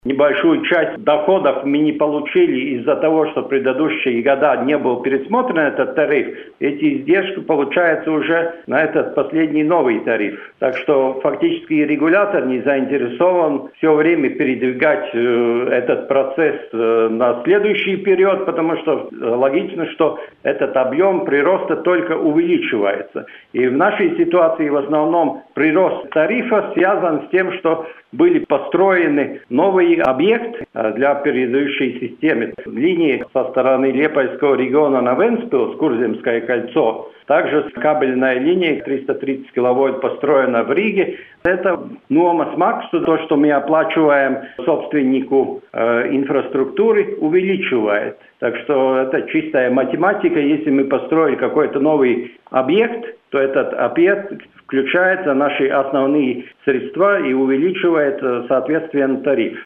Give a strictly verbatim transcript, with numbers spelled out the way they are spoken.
Небольшую часть доходов мы не получили из-за того, что в предыдущие года не был пересмотрен этот тариф. Эти издержки получаются уже на этот последний новый тариф. Так что фактически регулятор не заинтересован все время передвигать э, этот процесс э, на следующий период, потому что логично, что этот объем прироста только увеличивается. И в нашей ситуации в основном прирост тарифа связан с тем, что были построены новые объекты для предыдущей системы. Линии со стороны Лепойского региона на Вентспилс, Курземское кольцо. Также кабельная линия триста тридцать киловольт построена в Риге. Это нормас максу, то, что мы оплачиваем собственнику э, инфраструктуры, увеличивает. Так что это чистая математика. Если мы построили какой-то новый объект, то этот объект включается в наши основные средства и увеличивает, соответственно, тариф.